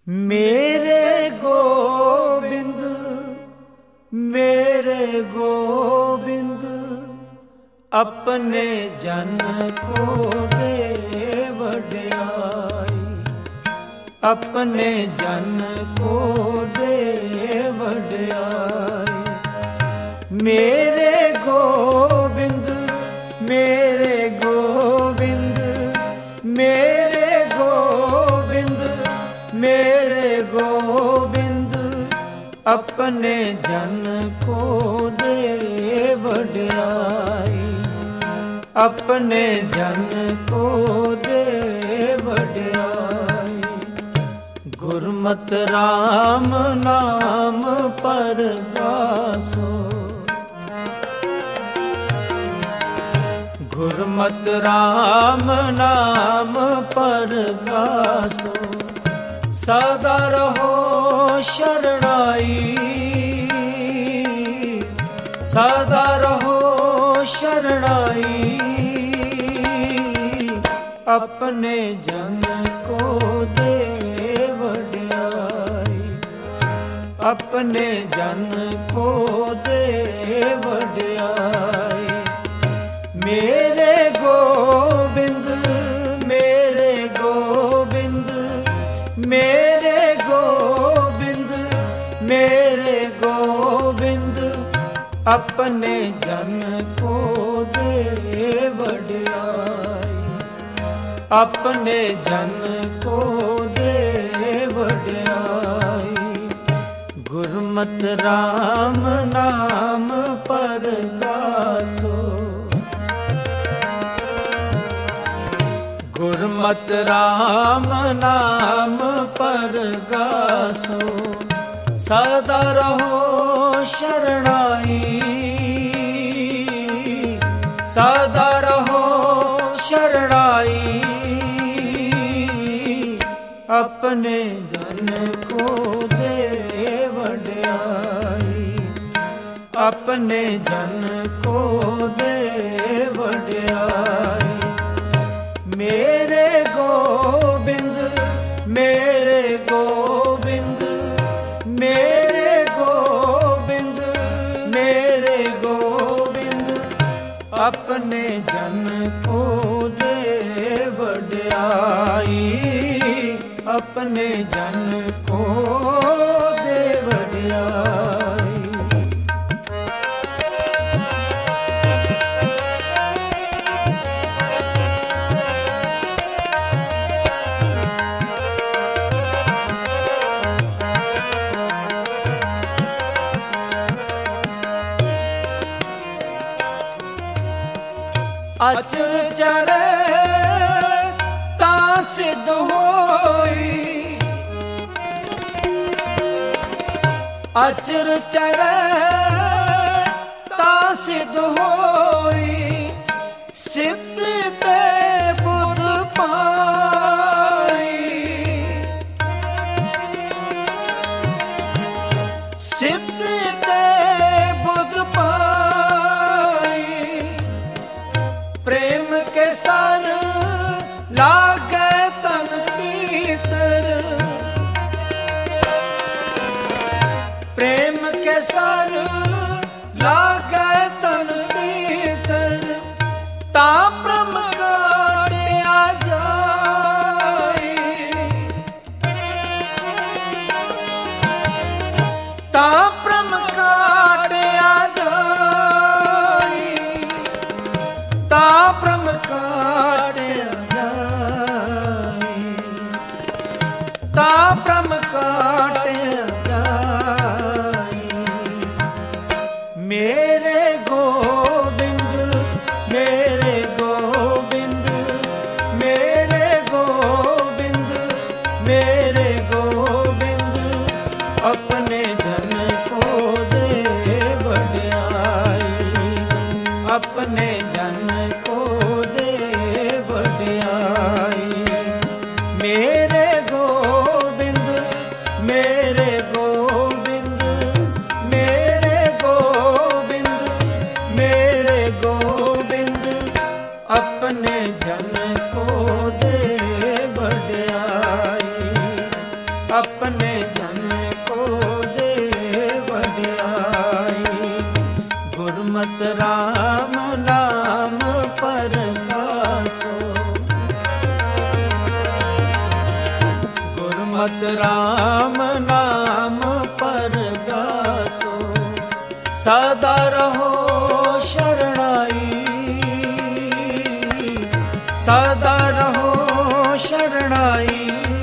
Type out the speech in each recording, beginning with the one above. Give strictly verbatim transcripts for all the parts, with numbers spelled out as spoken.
मेरे गोबिंद मेरे गोबिंद अपने जन को दे वड्याई, अपने जन को दे वड्याई। मेरे गोबिंद मेरे गोबिंद मेरे गोबिंद मेरे गोबिंद अपने जन को दे वड्याई, अपने जन को दे वड्याई। गुरमत राम नाम परगासो, गुरमत राम नाम परगासो। सदा रहो शरणाई, सदा रहो शरणाई। अपने जन को दे वड्याई, अपने जन को दे वड्याई। मेरे गोबिंद मेरे गोबिंद मेरे गोबिंद मेरे गोबिंद अपने जन को दे वड्याई, अपने जन को दे वड्याई। गुरमत राम नाम परगासो, गुरमत राम नाम परगासो। सदा रहो शरणाई, सदा रहो शरणाई। अपने जन को दे वड्याई, अपने जन को दे वड्याई। मेरे गोबिंद मेरे गोबिंद मेरे गोबिंद मेरे गोबिंद अपने जन को दे वड्याई, अपने जन को दे वड्याई। अचर चरे ता सिद्ध होई, अचर चरे ता सिद्ध होई। सिद्ध ते बुध पाई, सिद्ध ते बुध पाई। प्रेम के सन लागे तन भीतर, प्रेम के सन लागे तन भीतर। ता ब्रह्म गाड़िया जाई, ता ब्रह्म गाड़िया जाई। ता ब्रह्म काटिया जाई, ता ब्रह्म काटिया जाई। मेरे गोबिंद मेरे गोबिंद मेरे गोबिंद मेरे गोबिंद अपने जन को दे वड्याई, अपने जन को दे वड्याई। मेरे गोबिंद मेरे गोबिंद मेरे गोबिंद मेरे गोबिंद अपने जन को दे वड्याई, अपने जन को दे वड्याई। गुरमत राम नाम परगासो, गुरमत राम नाम परगासो। सदा रहो शरणाई, सदा रहो शरणाई।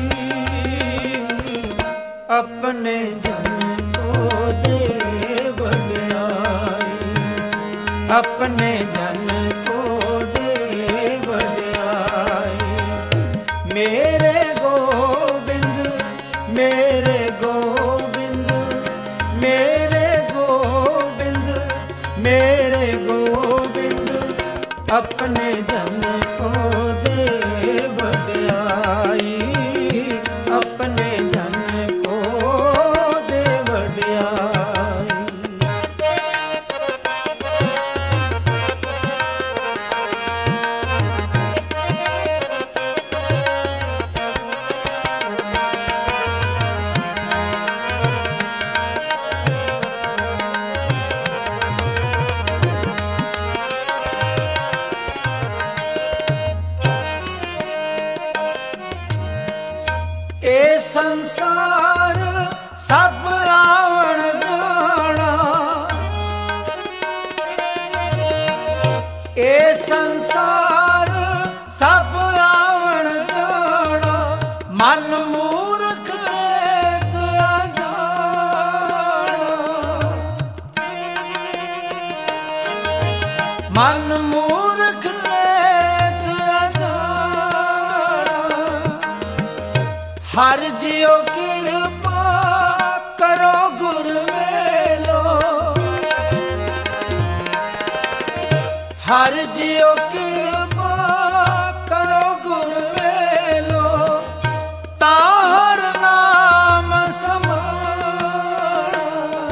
अपने जन को दे वड्याई, अपने जन को दे वड्याई। मेरे गोबिंद मेरे गोबिंद मेरे गोबिंद मेरे गोबिंद, अपने जन को दे वड्याई, अपने जन को दे वड्याई। ए संसार सब आवण जाना, ए संसार सब आवण जाना। मन मूर्ख लेत अजाना, मन मूर्ख लेत अजाना। हर जियो कृपा करो गुर मेलो, हर जियो कृपा करो गुर मेलो। ताहर नाम समाना,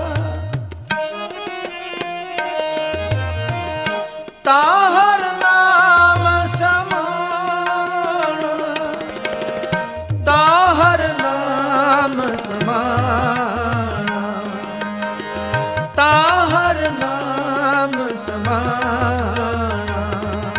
ताहर नाम समाना, ताहर नाम समाना, ताहर नाम समाना।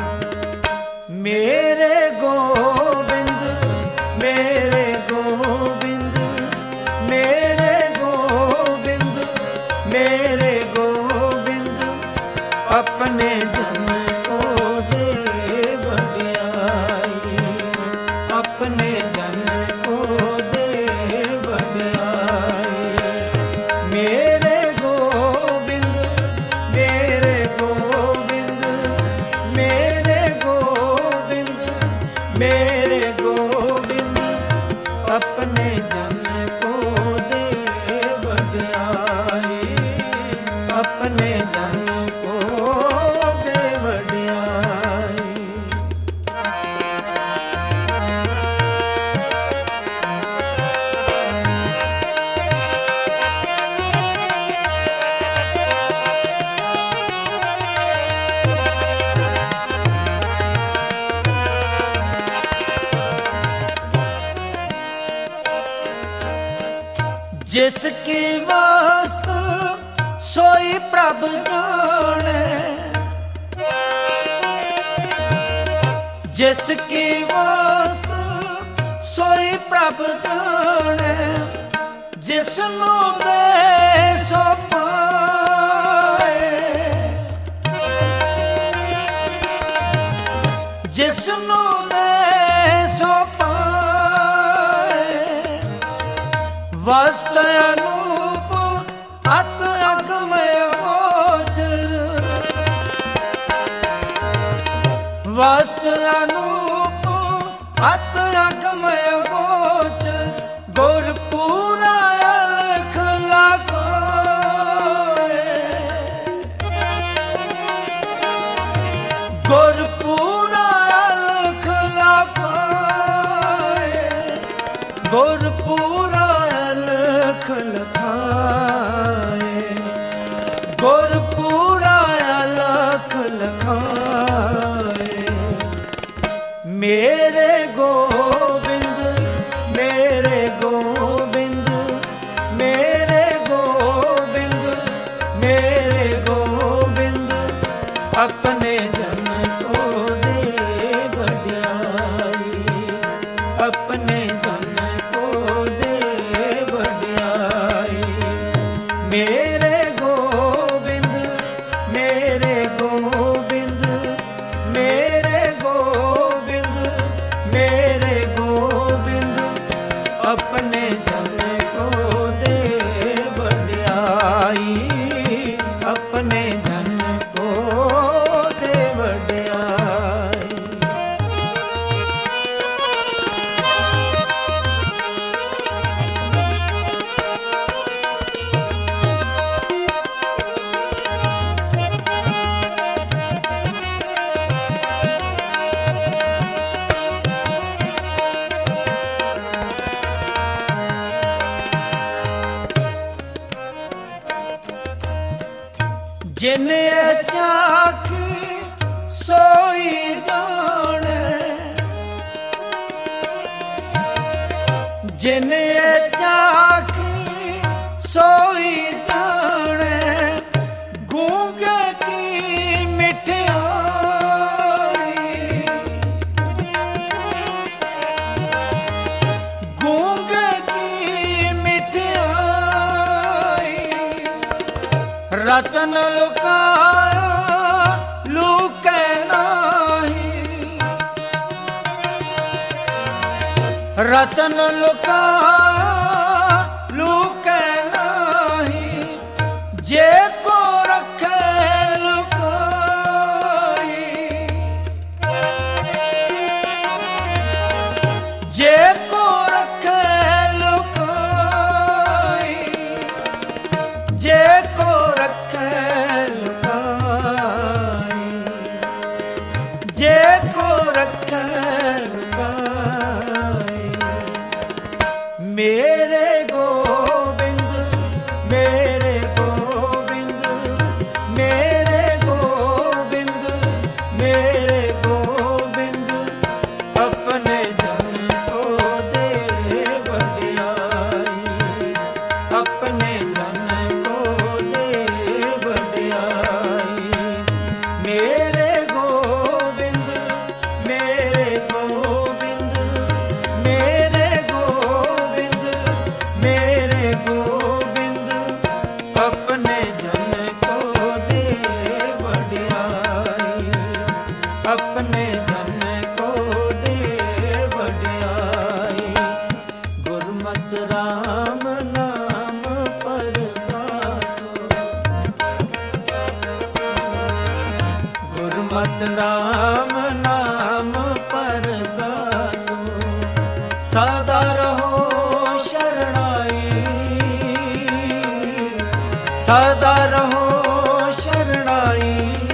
मेरे गोबिंद मेरे गोबिंद मेरे गोबिंद मेरे गोबिंद, अपने जन को दे वड्याई, अपने जन को दे वड्याई। मेरे गोबिंद मेरे गोबिंद मेरे गोबिंद मेरे गोबिंद, अपने जन को दे वड्याई, अपने जन को दे वड्याई। जिसकी वस्तु सोई प्रभ जाने, जिसकी वस्तु सोई प्रभ जाने। जिसनु दे सो पाए, जिसनु दे सो पाए। वस्त अनूप अत अगमय गोचर, वस्त अनूप अत अगमय गोचर। गुर पूरा अलख लगाए, गुर पूरा अलख लगाए, गुर पूरा अलख लगाए, गुर पूरा अलख लगाए। मेरे गोबिंद मेरे गोबिंद अपने जन को दे वड्याई, अपने जन को दे वड्याई। जिने चाखी सोई जाने, जिने चाखी सोई जाने, गूंगे की मिठाई, गूंगे की मिठाई। रतन लुकाया लुके नाही, रतन लुकाया लुके नाही, जे को रखे लुकाई, जे को रखे लुकाई, जे को रखे लुकाई, जे को रखे लुकाई। मेरे गोविंद, मेरे गोविंद, मेरे गोविंद, मेरे गोविंद, अपने जन को दे वड्याई, अपने जन को दे वड्याई। मेरे गोविंद, मेरे गोविंद, मेरे गोविंद, मेरे गोविंद, अपने जन को दे वड्याई, अपने जन को दे वड्याई। गुरमत राम नाम परगासो, गुरमत राम नाम परगासो, सदा रहो शरणाई, सदा रहो शरणाई।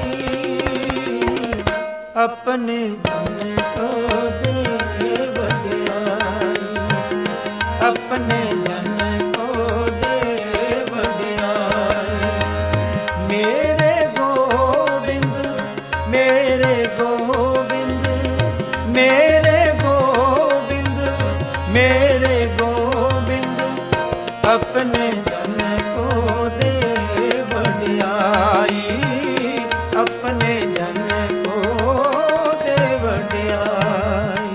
अपने जन को दे वड्याई, अपने जन को दे वड्याई। मेरे गोविंद, मेरे गोविंद, मेरे गोविंद, मेरे गोविंद, अपने जन को दे वड्याई, अपने जन को दे वड्याई।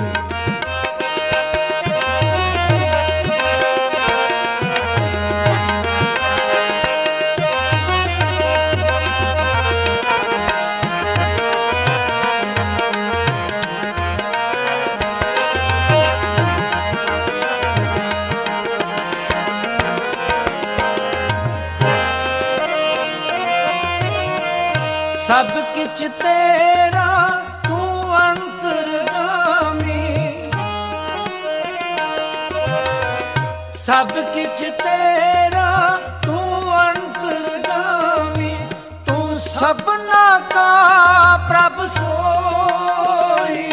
सब किछ तेरा तू अंतर्गामी, सब किछ तेरा तू अंतर्गामी। तू सबना का प्रभ सोई,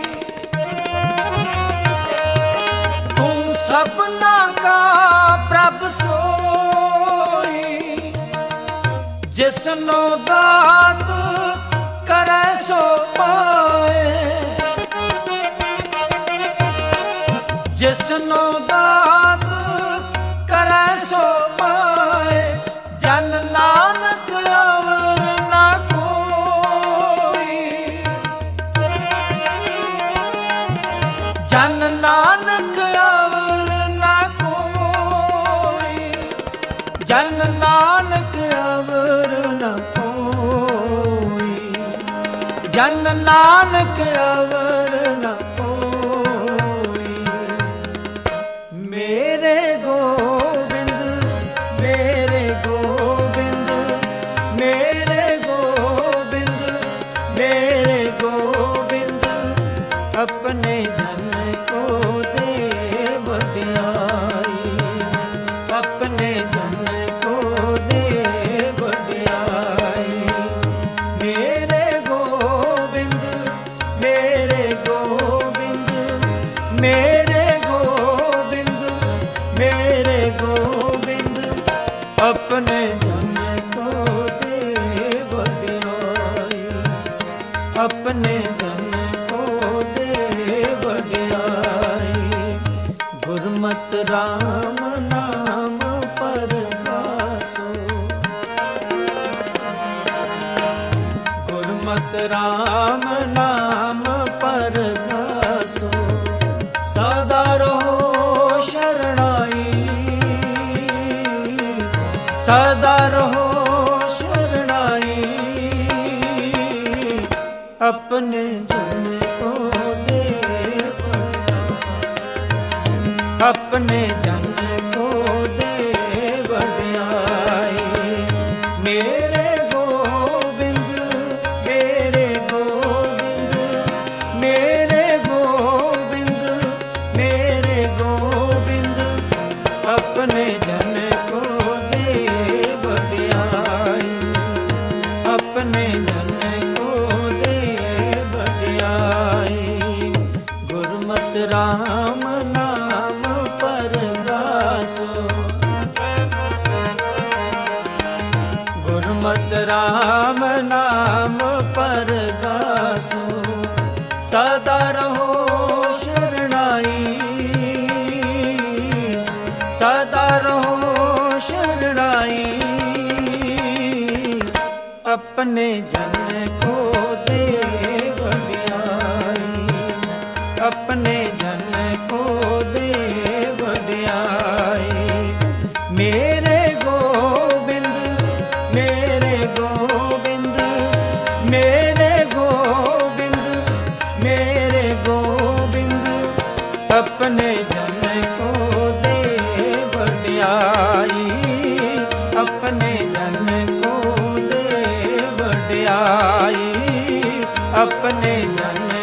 तू सबना का प्रभ सोई। जिसनो दात करे सो पाए, जिसनो दात करे सो पाए। जन नानक अवर ना कोई, जन नानक अवर ना कोई, जन नानक अवर न कोई, जन नानक अवर न कोई। मेरे गोविंद मेरे गोविंद मेरे गोविंद मेरे गोविंद अपने जन को दे वडियाई अपने जन को दे वडियाई मेरे गोविंद मेरे गोविंद मेरे गोविंद मेरे गोविंद अपने जन को दे वडियाई अपने जन को दे वडियाई गुरमत राम नाम परगासो गुरमत राम नाम परगासो सदा रहो शरणाई सदा रहो शरणाई अपने जन को दे अपने जन को दे वडियाई मेरे गोविंद मेरे गोविंद मेरे गोविंद मेरे गोविंद अपने जन को दे वडियाई अपने जन को दे वडियाई गुरमत राम नाम परगासो गुरमत राम नाम परगासो सदा रहो शरणाई सदा रहो शरणाई अपने जन को दे वडियाई अपने जन को दे वडियाई मेरे गोविंद मेरे गोविंद मेरे गोविंद मेरे गोविंद अपने जन को दे वडियाई अपने जन को दे वडियाई अपने जन